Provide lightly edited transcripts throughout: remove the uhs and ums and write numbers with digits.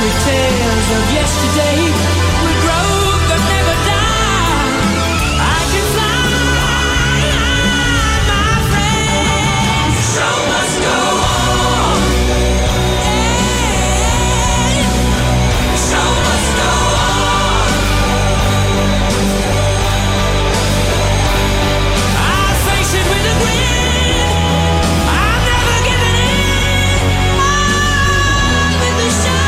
fairy tales of yesterday will grow but never die. I can fly, my friend. The show must go on. The show must go on. I'll face it with a grin. I'm never giving in. On with the show.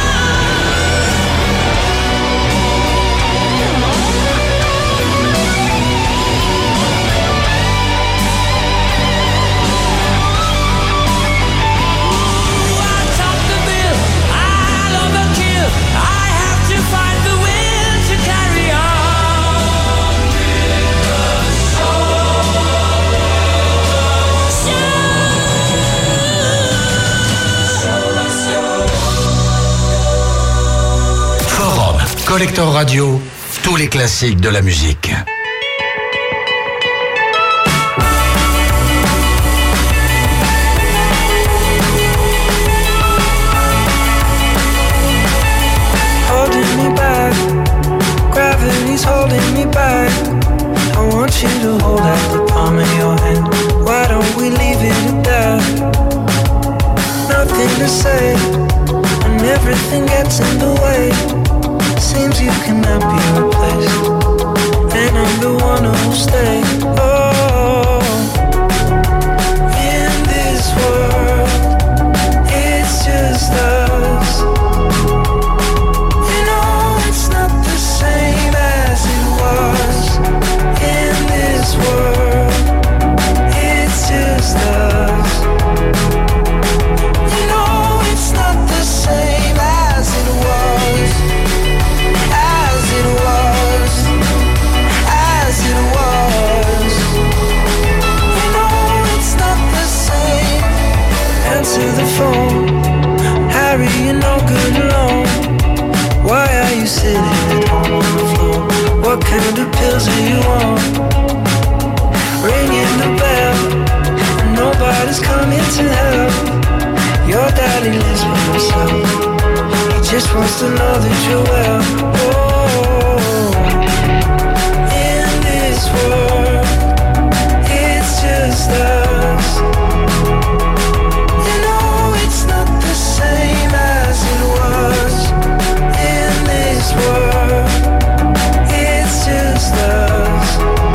Forum, Collector Radio, tous les classiques de la musique. Holding me back, gravity's holding me back. I want you to hold out the palm of your hand. Why don't we leave it at that? Nothing to say, and everything gets in the way. Seems you cannot be replaced, and I'm the one who'll stay. Oh, in this world, it's just us. You know it's not the same as it was. In this world, it's just us. You know it's not the same as it was. As it was. As it was. You know it's not the same. Answer the phone. Harry, you're no good alone. Why are you sitting at home on the floor? What kind of pills are you on? Ringing the bell, and nobody's coming to help. Your daddy lives by himself. He just wants to know that you're well. Oh, in this world, it's just us. You know it's not the same as it was. In this world, it's just us.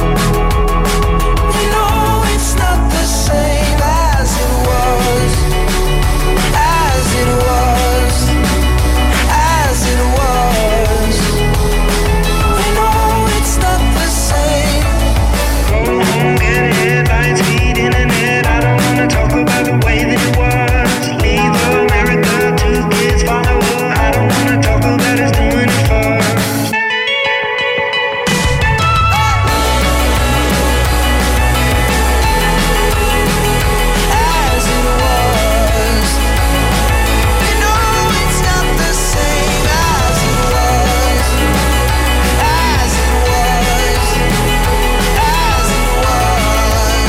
You know it's not the same as it was. As it was. As it was. You know it's not the same. Go home, get headlines, feed internet. I don't wanna talk about the way that it was. Leave America, 2 kids follow her. I don't wanna talk about us doing it first. As it was. You know it's not the same as it was. As it was. As it was.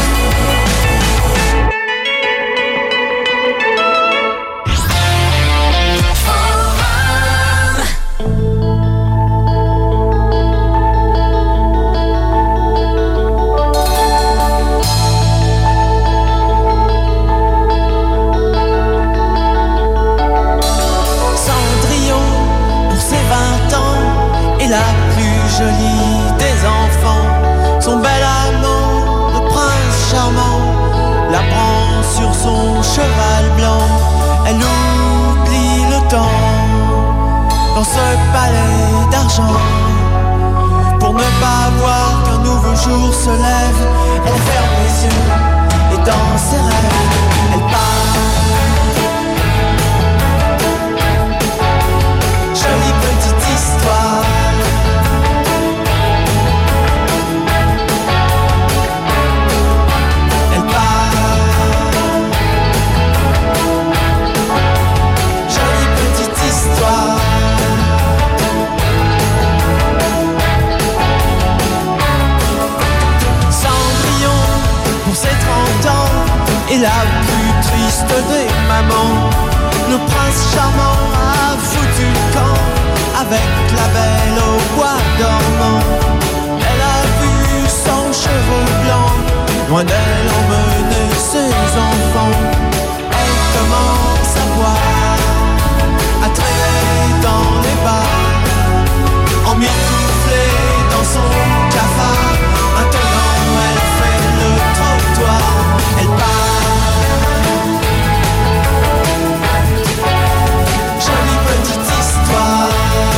Cendrillon, pour ses 20 ans, est la plus jolie des enfants. Son bel amant, le prince charmant, la prend sur son cheval blanc. Elle oublie le temps dans ce palais d'argent. Pour ne pas voir qu'un nouveau jour se lève, elle ferme les yeux et dans ses rêves, elle part. Jolie petite histoire. Elle part. Jolie petite histoire. Cendrillon, pour ses 30 ans, est la loin d'elle emmener ses enfants. Elle commence à boire, à traîner dans les bars, emmitouflée dans son cafard. Maintenant elle fait le trottoir, elle part. Jolie petite histoire.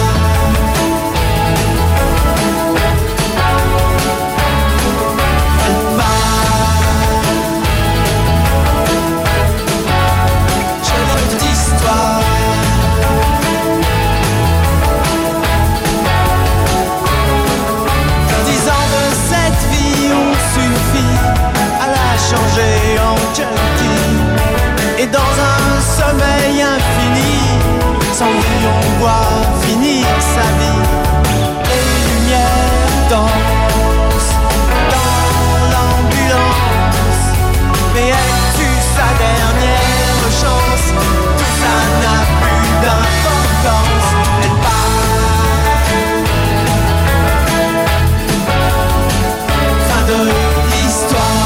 Changé en junkie et dans un sommeil infini, sans vie on voit finir sa vie. Les lumières dansent dans l'ambulance, mais elle tue sa dernière chance. Tout ça n'a plus d'importance. Elle part. Fin de l'histoire.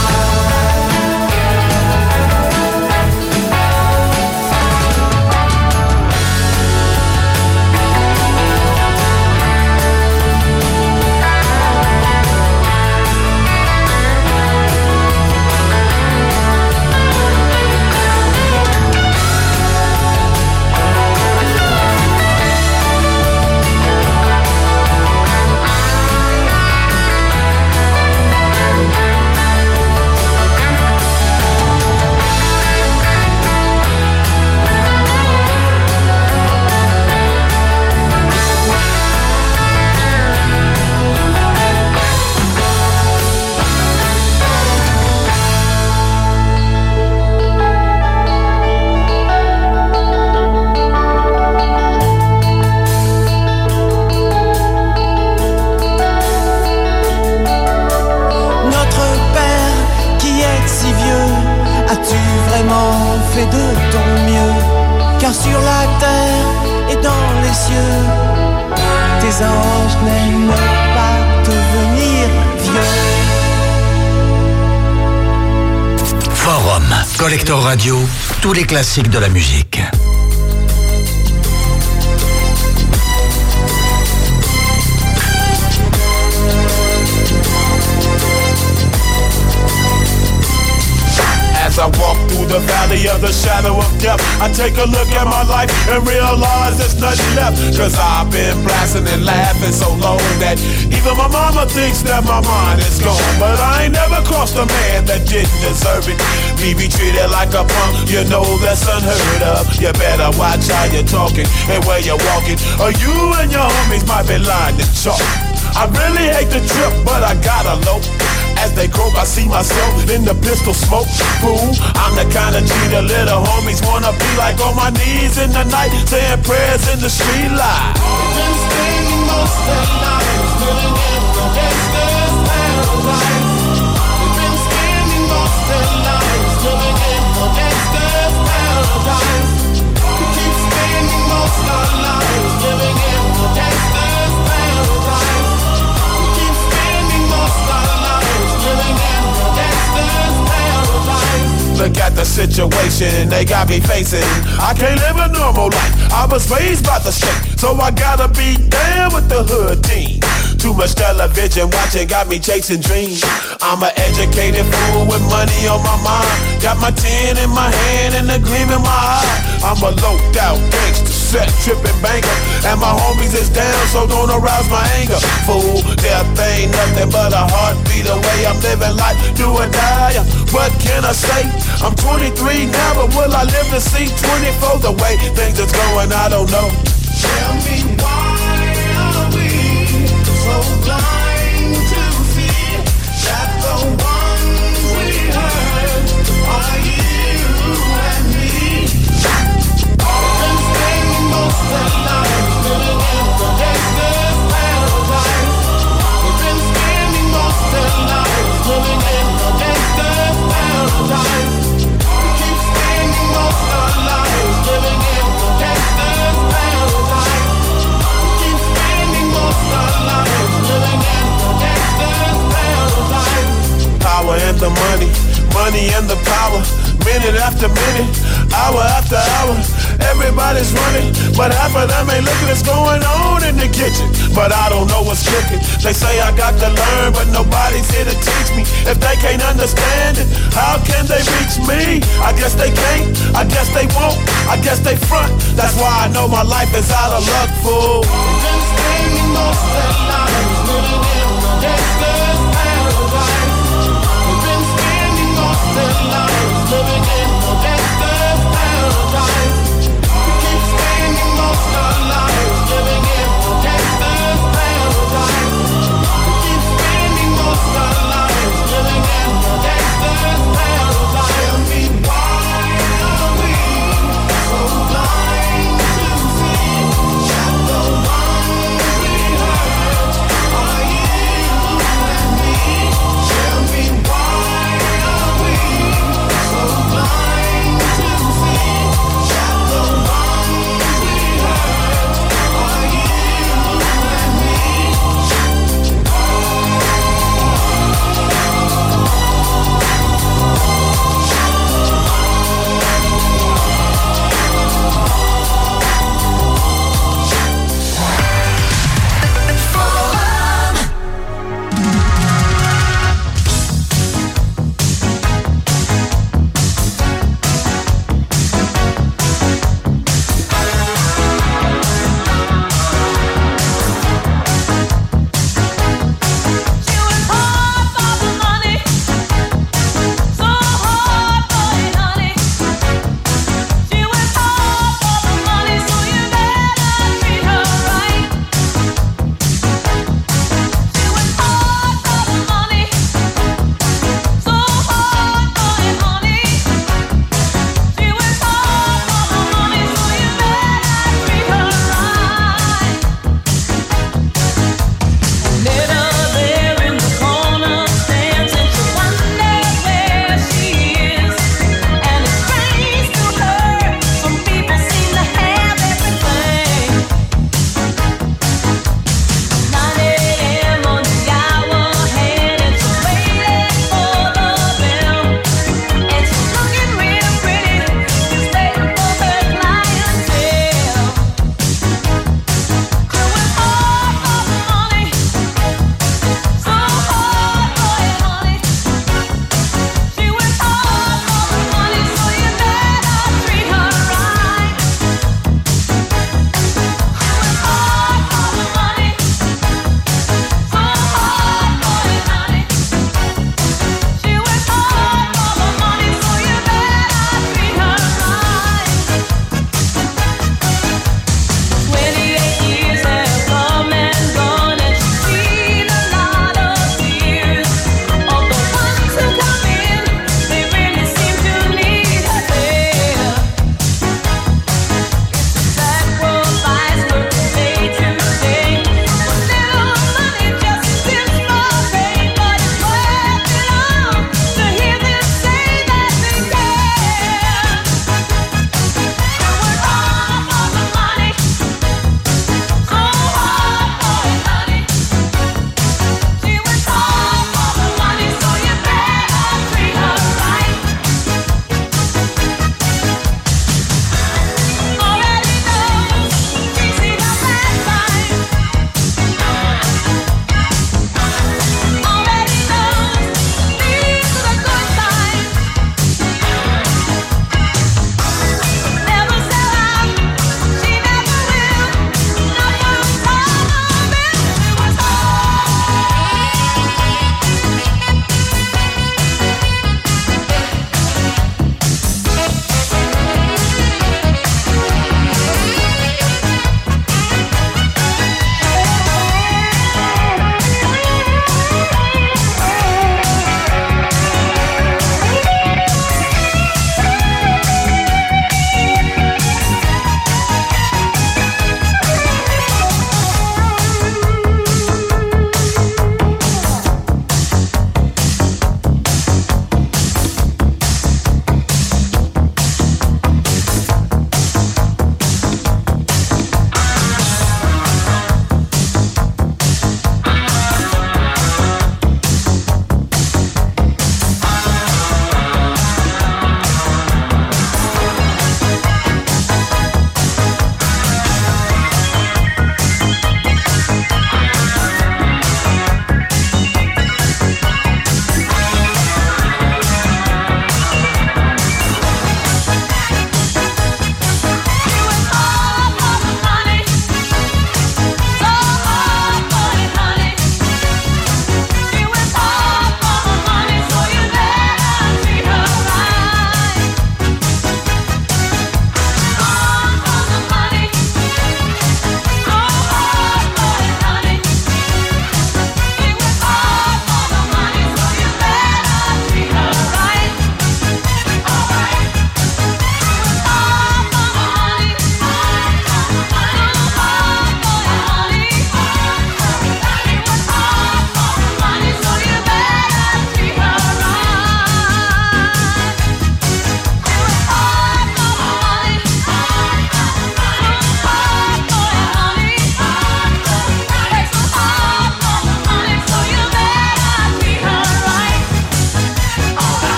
Fais de ton mieux, car sur la terre et dans les cieux, tes anges n'aiment pas devenir vieux. Forum, Collector Radio, tous les classiques de la musique. As I walk through the valley of the shadow of death, I take a look at my life and realize there's nothing left. Cause I've been blasting and laughing so long that even my mama thinks that my mind is gone. But I ain't never crossed a man that didn't deserve it. Me be treated like a punk, you know that's unheard of. You better watch how you're talking and where you're walking, or you and your homies might be lying to chalk. I really hate the trip, but I gotta low. As they croak, I see myself in the pistol smoke. Fool, I'm the kind of G the little homies wanna be like, on my knees in the night, saying prayers in the street light. We've been spending most of our lives living in the gangster's paradise. We've been spending most of our lives living in the gangster's paradise. We keep spending most of our lives living in the gangster's paradise. We keep spending most of our lives living in the gangster's paradise. Look at the situation they got me facing. I can't live a normal life. I was raised by the state, so I gotta be down with the hood team. Too much television watching got me chasing dreams. I'm an educated fool with money on my mind. Got my 10 in my hand and a gleam in my eye. I'm a loped out gangster, set tripping banker, and my homies is down, so don't arouse my anger. Fool, death ain't nothing but a heartbeat away. I'm living life, do or die. What can I say? I'm 23 now, but will I live to see 24? The way things is going, I don't know. Tell me why are we so blind to see that the ones we heard are you and me? We've been spending most of our lives living in the gangster's paradise. We've been spending most of our lives living in the gangster's paradise. We keep spending most of our lives living in the gangster's paradise. after hours. Everybody's running, but half of them ain't looking what's going on in the kitchen. But I don't know what's cooking. They say I got to learn, but nobody's here to teach me. If they can't understand it, how can they reach me? I guess they can't, I guess they won't, I guess they front. That's why I know my life is out of luck, fool. Been spending most of their lives living in a gangster's paradise. They've been spending most of their lives living in a gangster's paradise. We keep spending most of our lives living in a gangster's paradise. We keep spending most of our lives living in a gangster's paradise. Tell me why are we so blind to see that the ones we hurt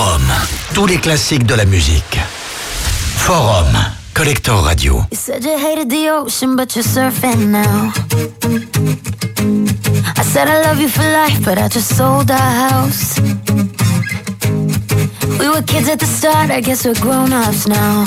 Forum, tous les classiques de la musique. Forum, Collector Radio. You said you hated the ocean, but you're surfing now. I said I love you for life, but I just sold our house. We were kids at the start, I guess we're grown-ups now.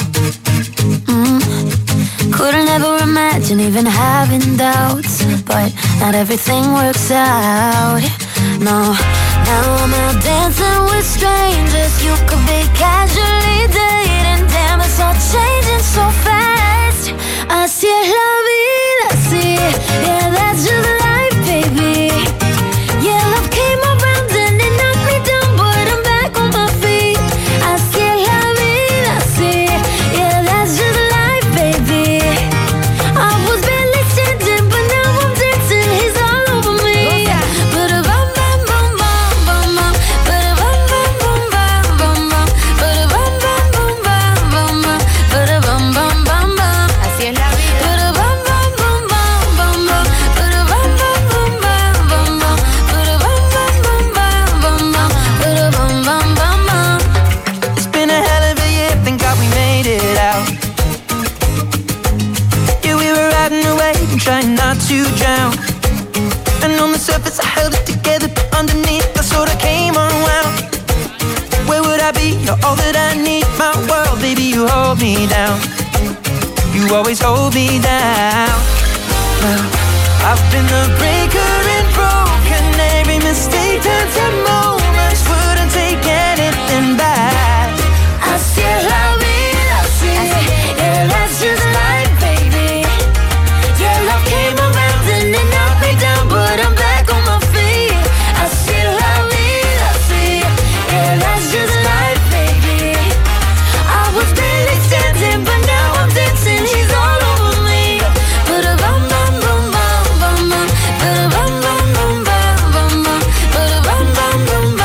Couldn't ever imagine even having doubts, but not everything works out. No, now I'm out dancing with strangers. You could be casually dating. Damn, it's all changing so fast. Así es la vida, así. Yeah, that's just life, baby. Yeah, love came around and it knocked me down, but I'm back on my feet. Así es la vida, así. Yeah, that's just life, baby. I was barely standing, but now I'm dancing. He's all over me. Ba-da-bum, bum, bum, bum, bum, ba-da-bum, bum, bum, bum, bum, ba-da-bum, bum, bum, bum, bum, ba-da-bum, bum, bum, bum. Así es la vida. Ba-da-bum, bum, bum, bum, bum, ba-da-bum, bum, bum, bum, bum, ba-da-bum, bum, bum, bum, bum, ba-da-bum, bum, bum, bum. It's been a hell of a year, thank God we made it out. Yeah, we were riding away and trying not to drown. And on the surface I held it together, but underneath I sort of came unwound. Where would I be? You're all that I need. My world, baby, you hold me down. You always hold me down. Well, I've been the breaker and broken. Every mistake turns to moments. Wouldn't take anything back. Así es la vida, así. Yeah, that's just life, baby. Yeah, love came around and it knocked me down, but I'm back on my feet. Así es la vida, así. Yeah, that's just life, baby. I was barely standing, but now I'm dancing. He's all over me. Ba-da-bum, bum, bum, bum, bum, bum. Ba-da-bum, bum, bum, bum, bum, bum. Ba-da-bum, bum, bum,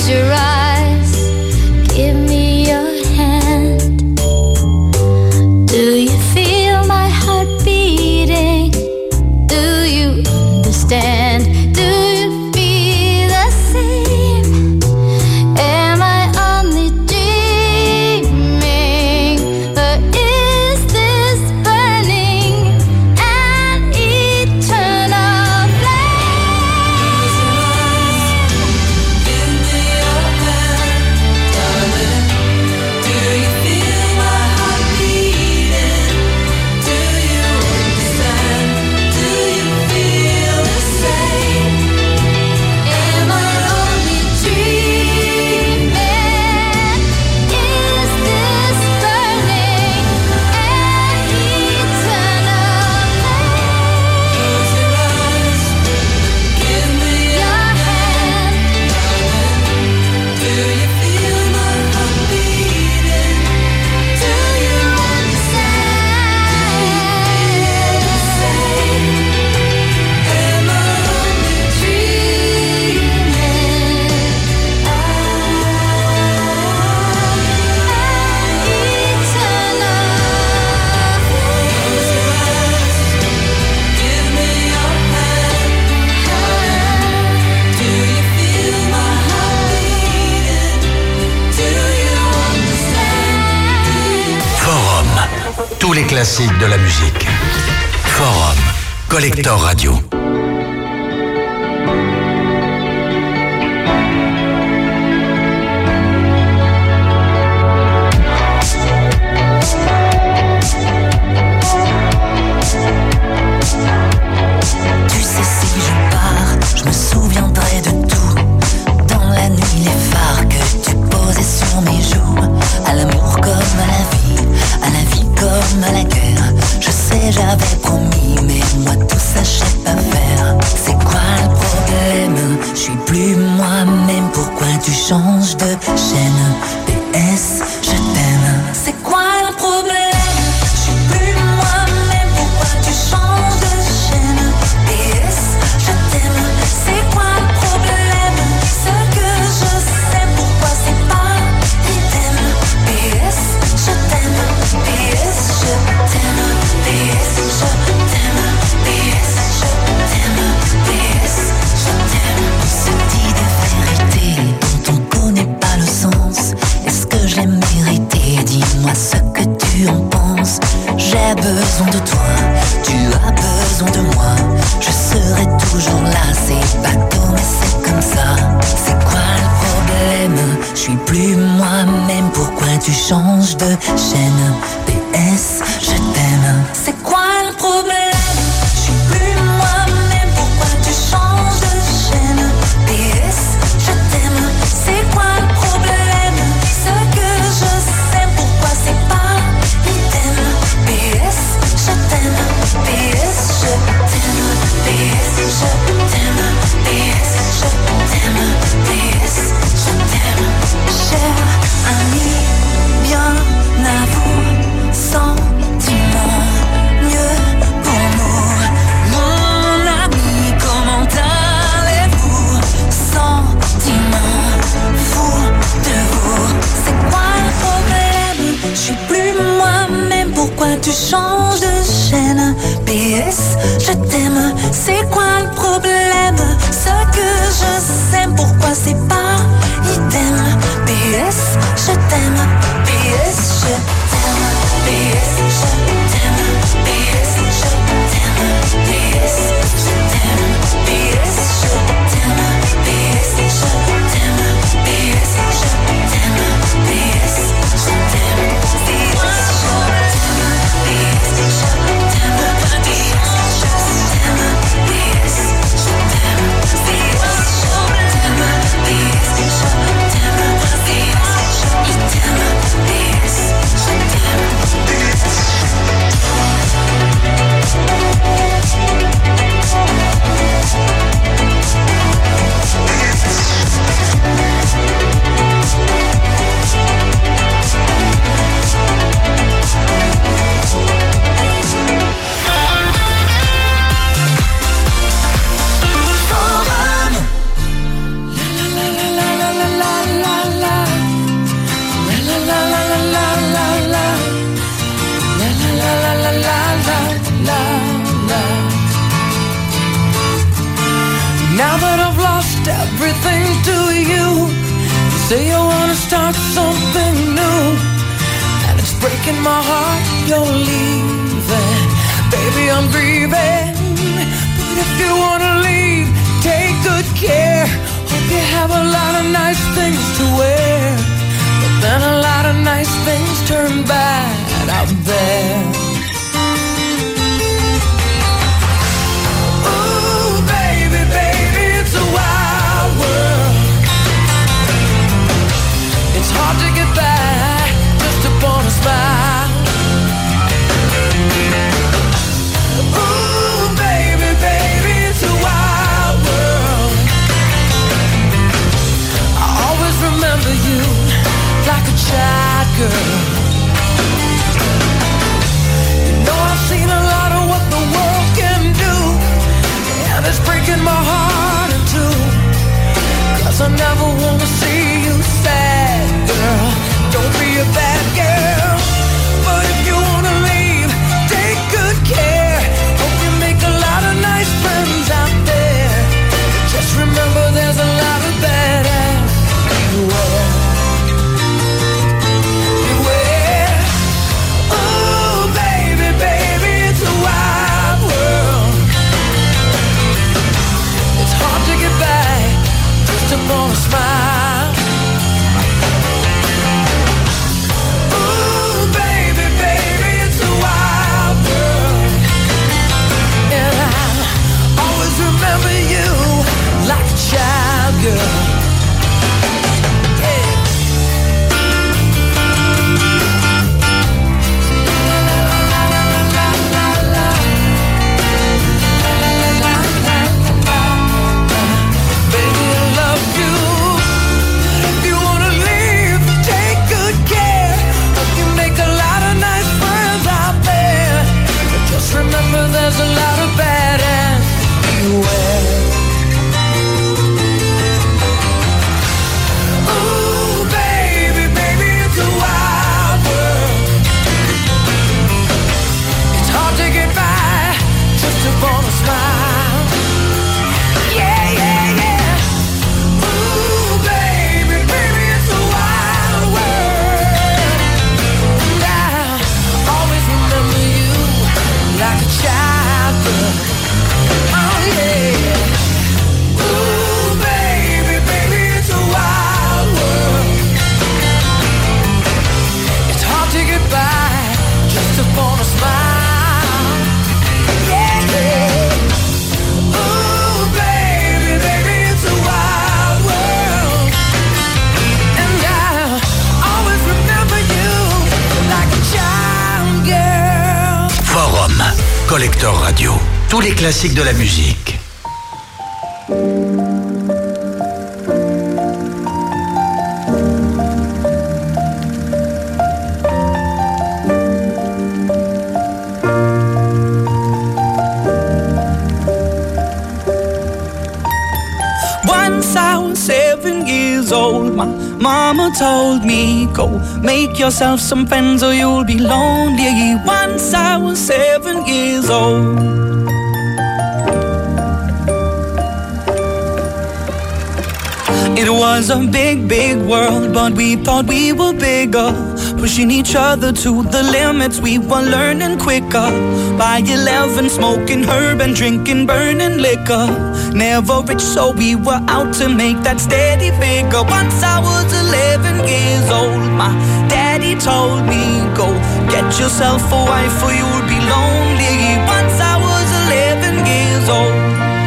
Close your eyes, give me your hand. Do you feel my heart beating? Do you understand? Do you feel the same? Am I only dreaming? Or is this burning an eternal flame? Give me your hand, darling. Do you feel my heart beating? Do you understand? Do you feel the same? Am I only dreaming? Is this burning an eternal flame? Close your eyes, give me your hand, darling. Do you feel my heart beating? Do you understand? Am I only Forum, tous les classiques de la musique. Forum, Collector Radio. Tu sais, si je pars, je me souviendrai de tout. Dans la nuit, les phares que tu posais sur mes joues. À l'amour comme à la vie comme à la guerre. Je sais, j'avais promis, mais moi tout ça, je sais pas faire. C'est quoi le problème? Je suis plus moi-même, pourquoi tu changes de chaîne? PS, je t'aime. C'est quoi le problème? Je suis plus moi-même, pourquoi tu changes de chaîne? PS, je t'aime. C'est quoi le problème? Ce que je sais, pourquoi c'est pas idem? PS, je t'aime. PS, je t'aime. PS, je t'aime. PS, je t'aime. PS, je t'aime. On se dit des vérités dont on connaît pas le sens. Est-ce que je l'ai mérité? Dis-moi ce que tu en penses. J'ai besoin de toi, tu as besoin de moi. Je serai toujours là, c'est bateau mais c'est comme ça. C'est quoi le problème? Je suis plus moi-même, pourquoi tu changes de chaîne? PS, je t'aime. C'est quoi le problème? Je suis plus moi-même, pourquoi tu changes de chaîne? PS, je t'aime. C'est quoi le problème? Ce que je sais, pourquoi c'est pas idem? PS, je t'aime. PS, je t'aime. PS, je t'aime. PS, je t'aime. PS, je t'aime. Cher ami, bien à vous, sentiment, mieux pour nous. Mon ami, comment allez-vous? Sentiment fou de vous. C'est quoi le problème? Je suis plus moi-même, pourquoi tu changes de chaîne? PS, je t'aime. C'est quoi le problème? Ce que je sais, pourquoi c'est pas idem? PS, je t'aime. PS, je t'aime. PS, je t'aime. PS, je t'aime. PS, je t'aime. PS, je t'aime. PS, je t'aime. PS, je t'aime. PS, je t'aime. PS, je t'aime. say you wanna start something new, and it's breaking my heart you're leaving. Baby, I'm grieving, but if you wanna leave, take good care. Hope you have a lot of nice things to wear, but then a lot of nice things turn bad out there. Ooh, baby, baby, it's a wild world. It's hard to get by just upon a smile. Ooh, baby, baby, it's a wild world. I always remember you like a child girl. You know I've seen a lot of what the world can do, and it's breaking my heart in two, 'cause I never wanna see you sad, girl. Don't be a bad girl, but if you wanna leave, take good care. Hope you make a lot of nice friends out there, but just remember there's a lot of badass beware. Beware. Ooh, baby, baby, it's a wild world. It's hard to get back just upon a smile. Ooh, baby, baby, it's a wild world. And I always remember you like a child girl. Yeah. Baby, I love you. If you wanna leave, take good care. Hope you make a lot of nice friends out there, but just remember there's a lot of badass beware. Ooh, baby, baby, it's a wild world. It's hard to get by just upon a smile. Yeah, yeah, yeah. Ooh, baby, baby, it's a wild world. And I always remember you like a child girl. Oh, yeah. Ooh, baby, baby, it's a wild world. It's hard to get by just upon a smile. Yeah, yeah. Ooh, baby, baby, it's a wild world. And I always remember you like a child girl. Forum, Collector Radio. Tous les classiques de la musique. Once I was 7 years old, my mama told me, go make yourself some friends or you'll be lonely. Once I was 7 years old. It was a big, big world, but we thought we were bigger, pushing each other to the limits. We were learning quicker. By 11, smoking herb and drinking burning liquor. Never rich, so we were out to make that steady figure. Once I was 11 years old, my daddy told me, go get yourself a wife or you'll be lonely. Once I was 11 years old.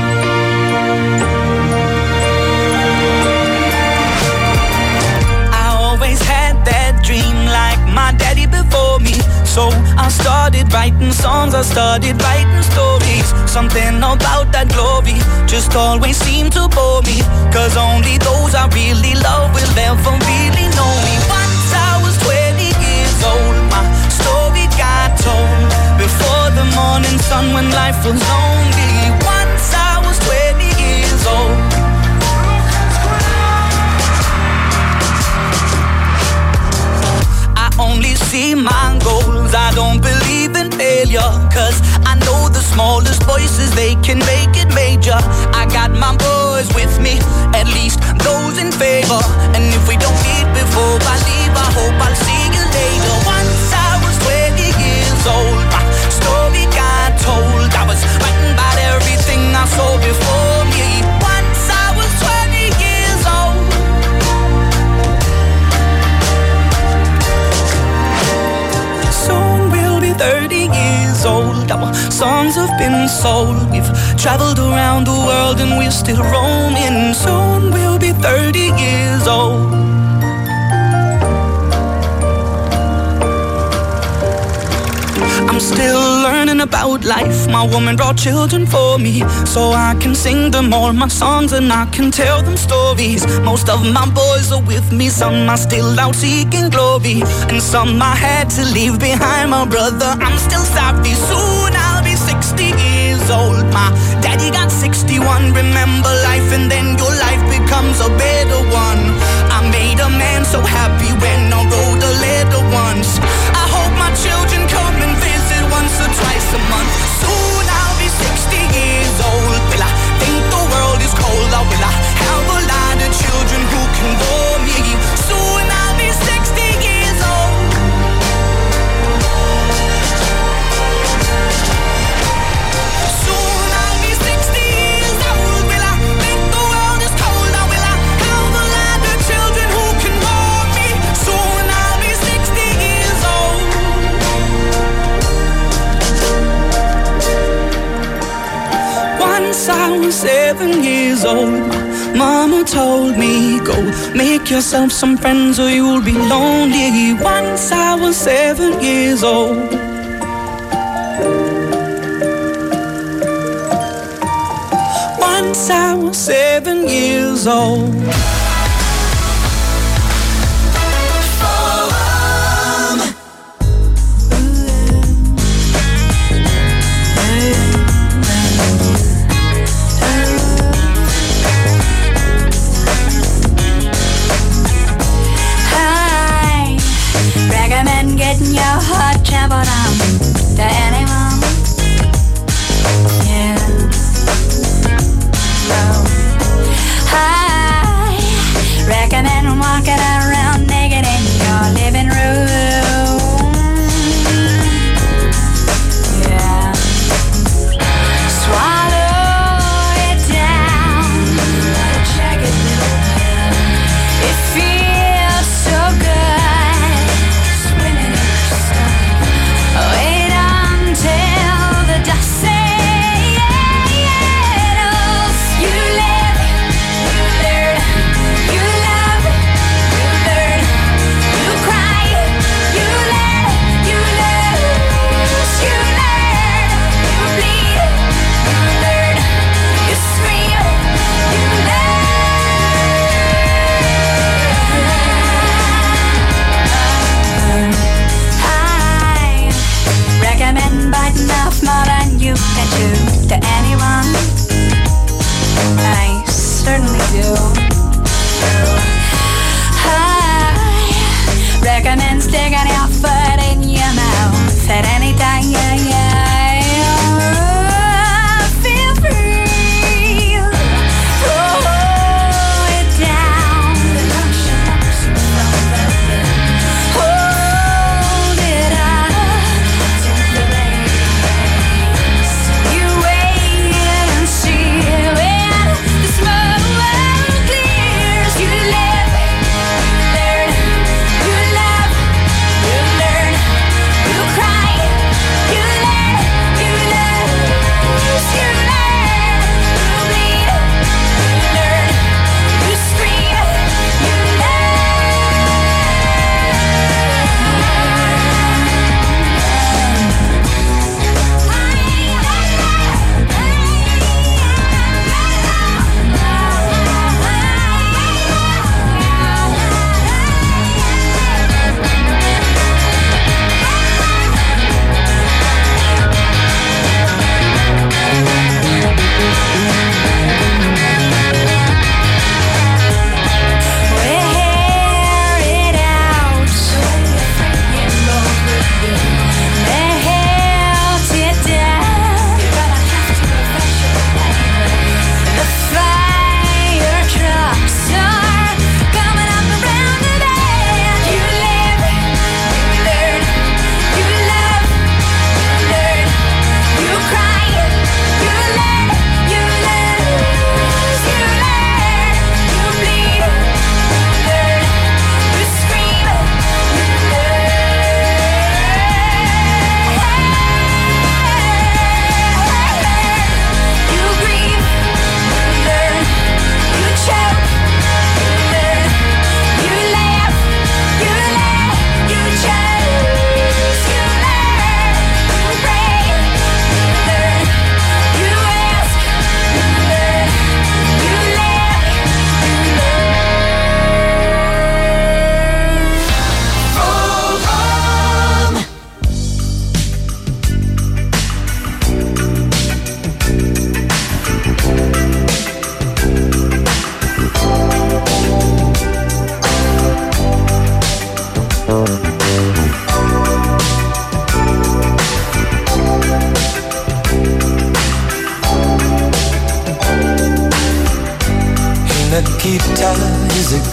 Like my daddy before me, so I started writing songs, I started writing stories. Something about that glory just always seemed to bore me, 'cause only those I really love will ever really know me. Once I was 20 years old, my story got told before the morning sun when life was lonely. Once I was 20 years old. Only see my goals, I don't believe in failure, 'cause I know the smallest voices, they can make it major. I got my boys with me, at least those in favor, and if we don't hope I leave, I hope I'll see you later. Once I was 20 years old, my story got told. I was writing about everything I saw before me. Once I was 20 years old. Soon we'll be 30 years old. Our songs have been sold. We've traveled around the world and we're still roaming. Soon we'll be 30 years old. I'm still learning about life. My woman brought children for me, so I can sing them all my songs and I can tell them stories. Most of my boys are with me, some are still out seeking glory, and some I had to leave behind. My brother, I'm still sorry. Soon I'll be 60 years old. My daddy got 61. Remember life and then your life becomes a better one. I made a man so happy when I wrote a letter once. I hope my children come and visit once or twice a month. Soon I'll be 60 years old. Will I think the world is cold, or will I have a lot of children who can bore me? Soon I'll be 60 years old. Soon I'll be 60 years old. Will I think the world is cold, or will I have a lot of children who can bore me? Soon I'll be 60 years old. Once I was 7 years old, Mama told me, go make yourself some friends or you'll be lonely. Once I was 7 years old. Once I was 7 years old. Recommend getting your hot tempered on to anyone. Yeah. Oh. I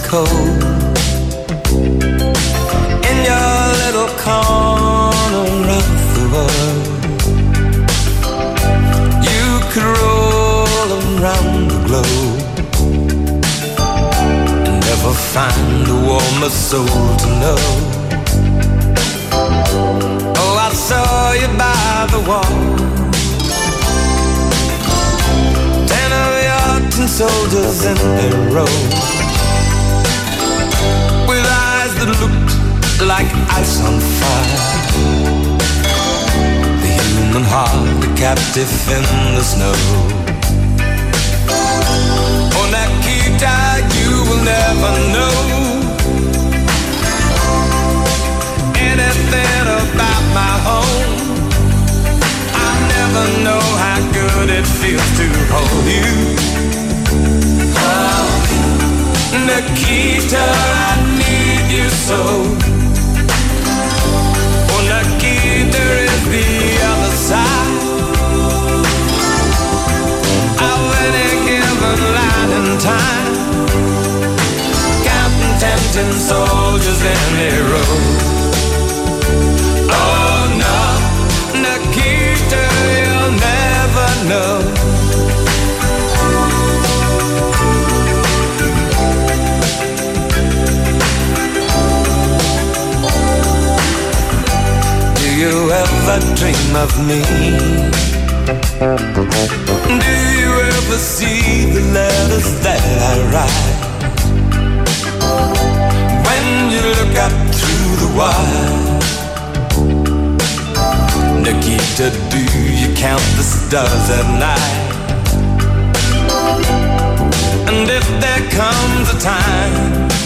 cold in your little corner of the world. You could roll around the globe and never find a warmer soul to know. Oh, I saw you by the wall, 10 of your tin soldiers in a row, with eyes that looked like ice on fire. The human heart, a captive in the snow. Oh, Nikita, you will never know anything about my home. I'll never know how good it feels to hold you. Oh, Nikita, I need you so. Oh, Nikita is the other side of any given line in time, counting tempting soldiers in a row. Oh no, Nikita, you'll never know. Do you ever dream of me? Do you ever see the letters that I write? When you look up through the wire, Nikita, do you count the stars at night? And if there comes a time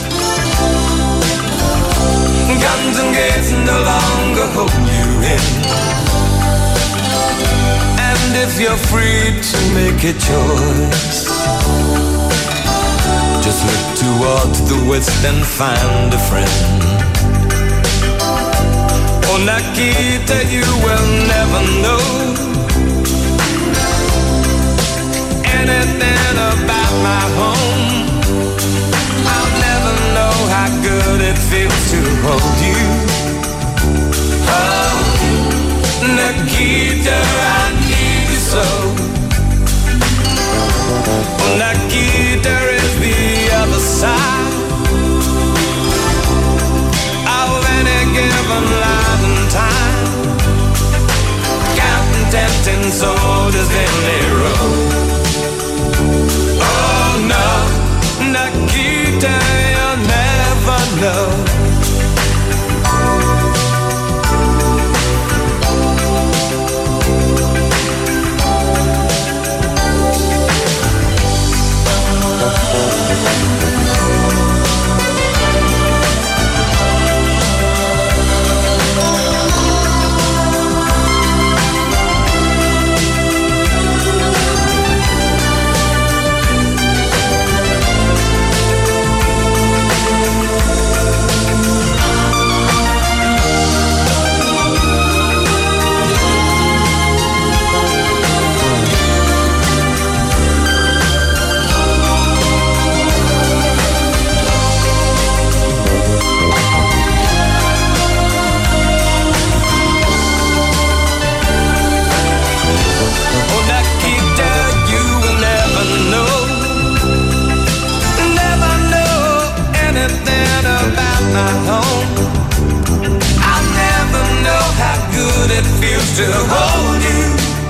guns and gates no longer hold you in, and if you're free to make a choice, just look towards the west and find a friend. Oh, Nikita, you will never know anything about my home. I'll never know how good it feels to hold you. Oh, Nikita, I need you so. Oh, Nikita is the other side of any given line in time, counting tempting soldiers in a row. Oh no, Nikita, you'll never know. To hold you,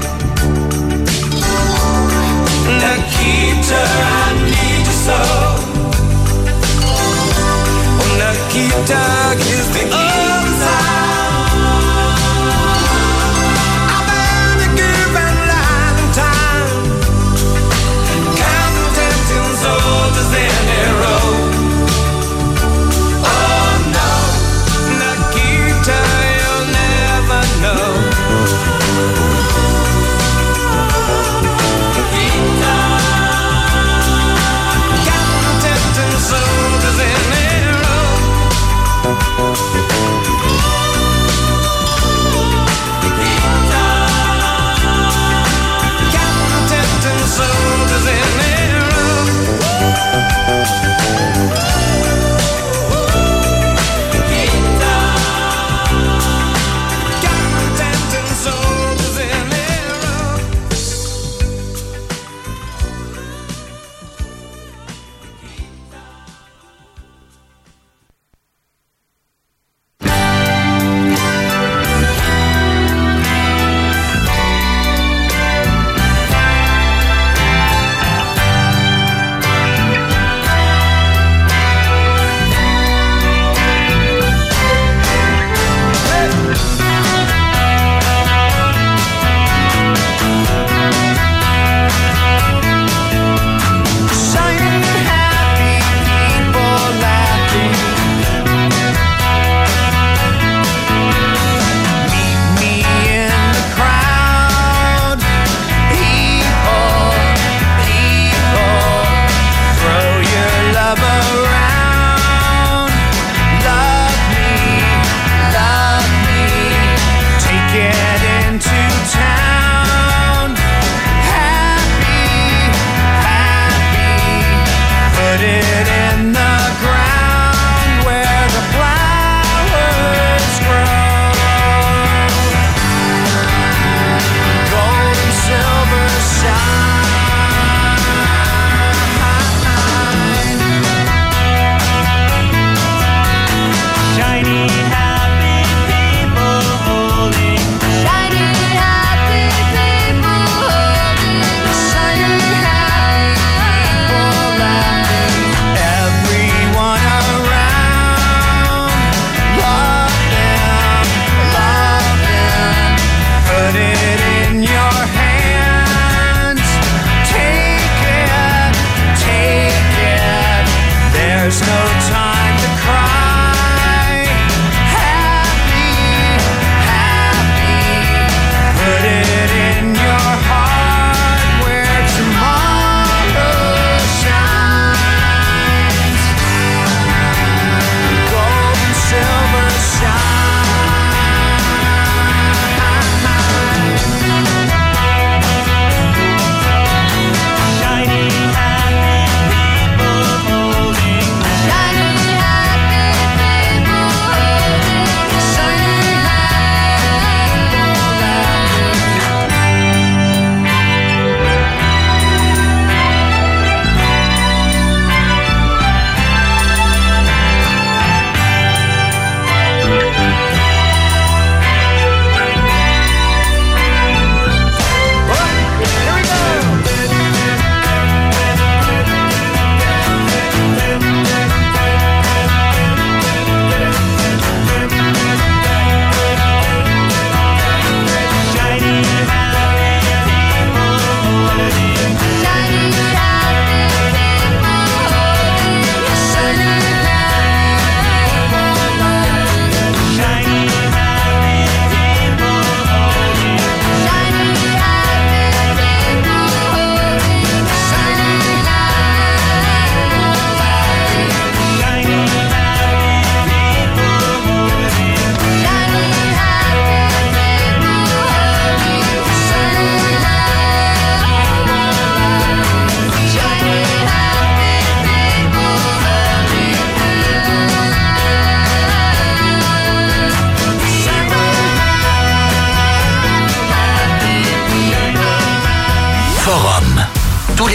Nikita, I need you so. Oh, Nikita is the other side of any given line in time, counting tempting soldiers in a row. Oh no, Nikita, you'll never know.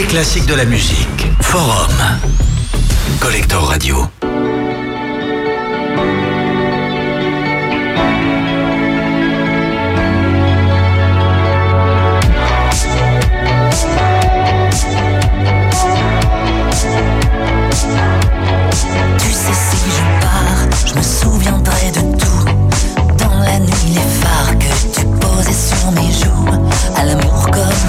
les classiques de la musique. Forum. Collector Radio. Tu sais, si je pars, je me souviendrai de tout. Dans la nuit, les phares que tu posais sur mes joues. À l'amour comme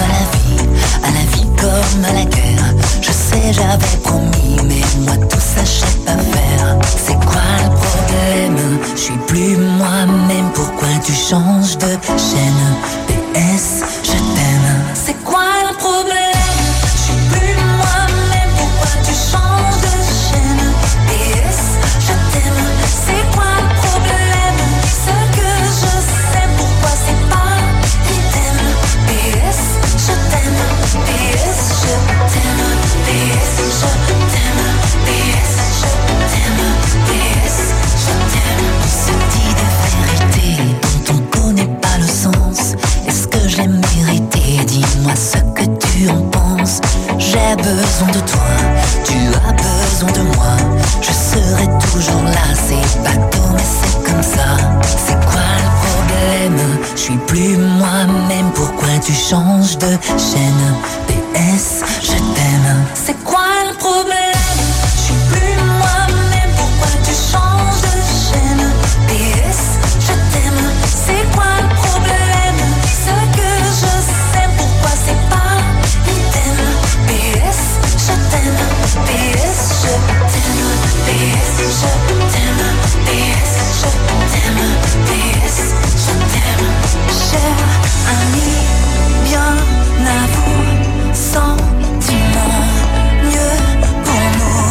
à la vie comme à la guerre. Je sais, j'avais promis, mais moi tout ça je sais pas faire. C'est quoi le problème? Je suis plus moi-même, pourquoi tu changes de chaîne? PS, je t'aime. C'est quoi le problème? Je suis plus moi-même, pourquoi tu changes de chaîne? PS, je t'aime. C'est quoi le problème? Ce que je sais, pourquoi c'est pas idem? PS, je t'aime. PS, je t'aime. PS, je t'aime. PS, je t'aime. PS, je t'aime. On se dit des vérités dont on connaît pas le sens. Est-ce que je l'ai mérité? Dis-moi ce que tu en penses. J'ai besoin de toi, tu as besoin de moi. Je serai toujours là, c'est bateau mais c'est comme ça. C'est quoi le problème? Je suis plus moi-même, pourquoi tu changes de chaîne? PS, je t'aime. C'est quoi le problème? Je suis plus moi-même, pourquoi tu changes de chaîne? PS, je t'aime. C'est quoi le problème? Ce que je sais, pourquoi c'est pas idem? PS, je t'aime. PS, je t'aime. PS, je t'aime. PS, je t'aime. PS, je t'aime. Cher ami, bien à vous, sentiment, mieux pour nous.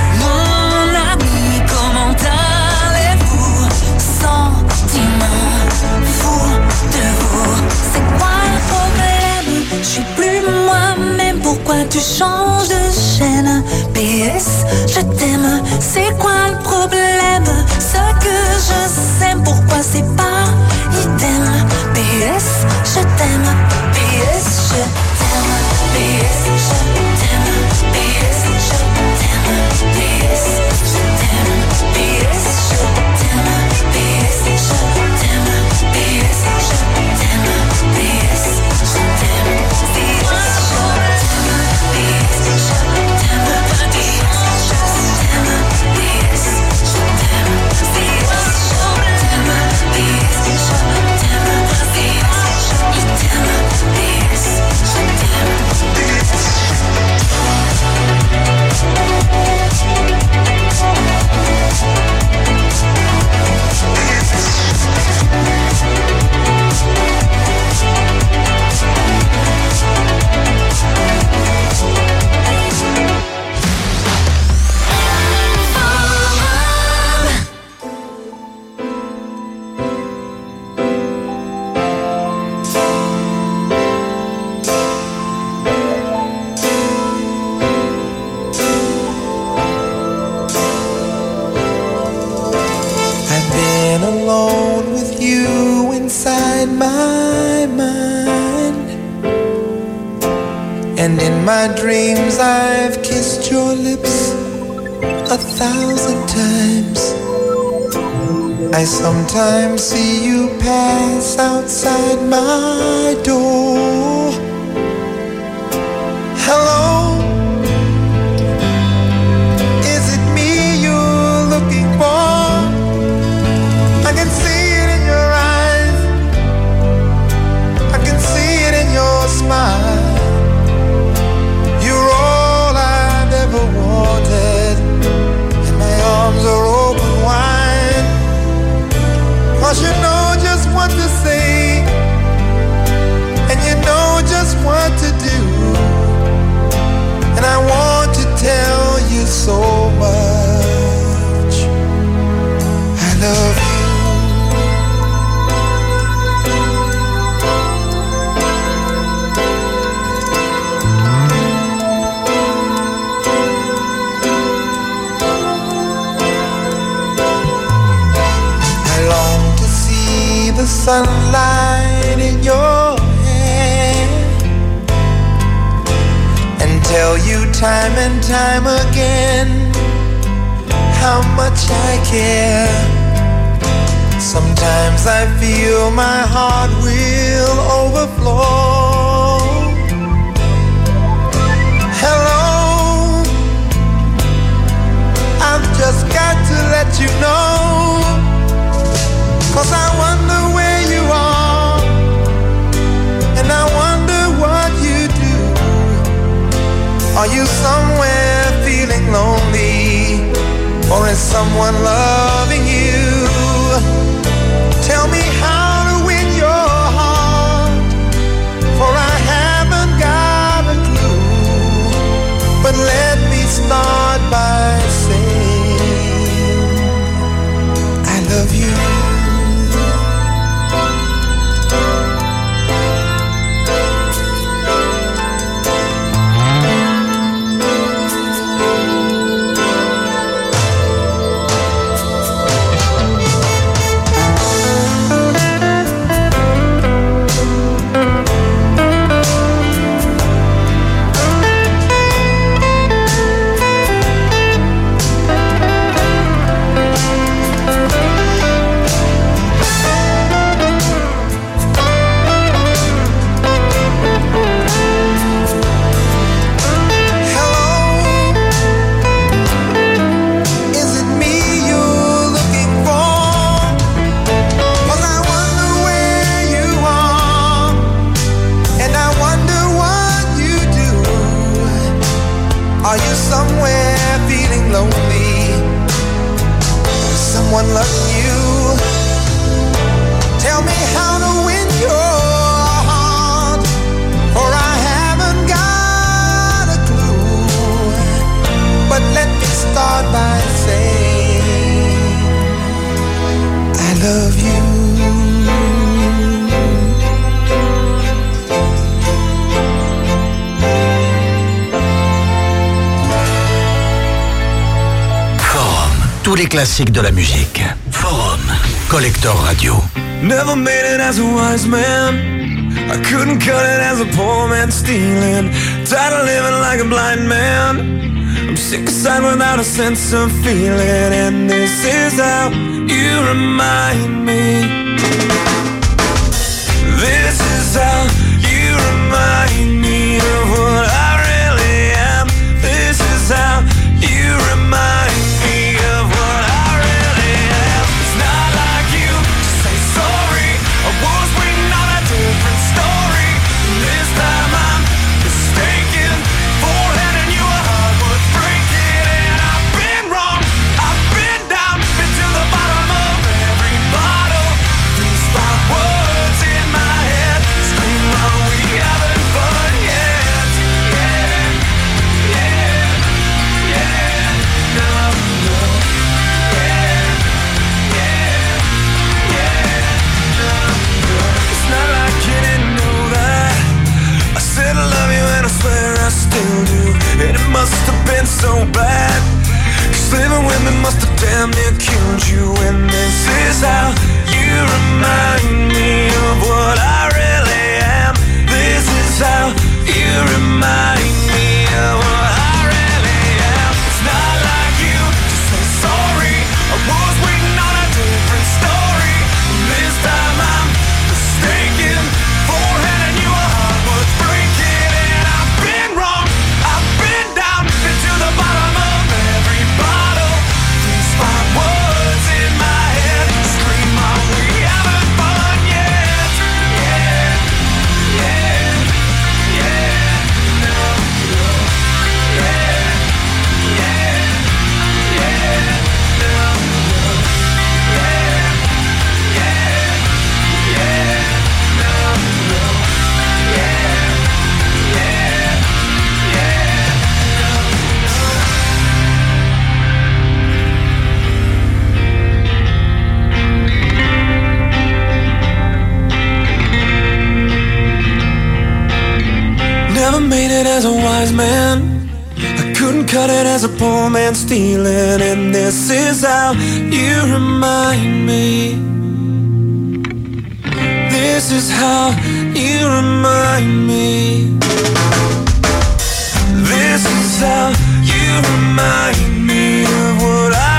Mon ami, comment allez-vous? Sentiment, fou de vous. C'est quoi le problème? Je suis plus moi-même, pourquoi tu changes de chaîne? PS, je t'aime. C'est quoi le problème? Ce que je sais, pourquoi c'est pas idem? PS, je t'aime. PS, je t'aime. PS, je t'aime. PS, je t'aime. PS, je t'aime. PS, je t'aime. PS, je t'aime. PS, je t'aime. PS, je t'aime. And in my dreams I've kissed your lips 1,000 times. I sometimes see you pass outside my door. Hello, is it me you're looking for? I can see it in your eyes, I can see it in your smile. You're all I've ever wanted, and my arms are open wide. 'Cause you know just what to say, and you know just what to do. And I want to tell you so much. I love you. I long to see the sunlight in your hair and tell tell you time and time again how much I care. Sometimes I feel my heart will overflow. Hello, I've just got to let you know, 'cause I wonder where you are, and I wonder what you do. Are you somewhere feeling lonely, or is someone loving you? Tell me how to win your heart, for I haven't got a clue. But let me start by saying I love you. Tous les classiques de la musique. Forum. Collector Radio. Never made it as a wise man. I couldn't cut it as a poor man stealing. Tired of living like a blind man. I'm sick aside without a sense of feeling. And this is how you remind me. This is how you remind me of what I really am. This is how you remind me of what I really am. It's not like you to say sorry. I was waiting on a different story. This time I'm mistaken for handing you a heart worth breaking. And I've been wrong, I've been down, been to the bottom of every bottle. These 5 words in my head scream, are we having fun yet? Yeah, yeah, yeah, no, no. Yeah, yeah, yeah, no, no. It's not like you didn't know that I said I love you and I swear I still do. And it must have been so bad, 'cause living with me must have damn near killed you. And this is how you remind me of what I really am. This is how you remind me of what I really am. It's not like you to say sorry. I was waiting on a different story. This time I'm mistaken for handing you a heart worth breaking. And I've been wrong, I've been down, been to the bottom of every bottle. These 5 words in my head scream, are we having fun yet? Yeah, yeah, yeah, no, no. Yeah, yeah, yeah, no, no. Yeah, yeah, yeah, no, no. Yeah, yeah, yeah, Never made it as a wise man. I couldn't cut it as a poor man stealing. And this is how you remind me. This is how you remind me. This This is how you remind me of what I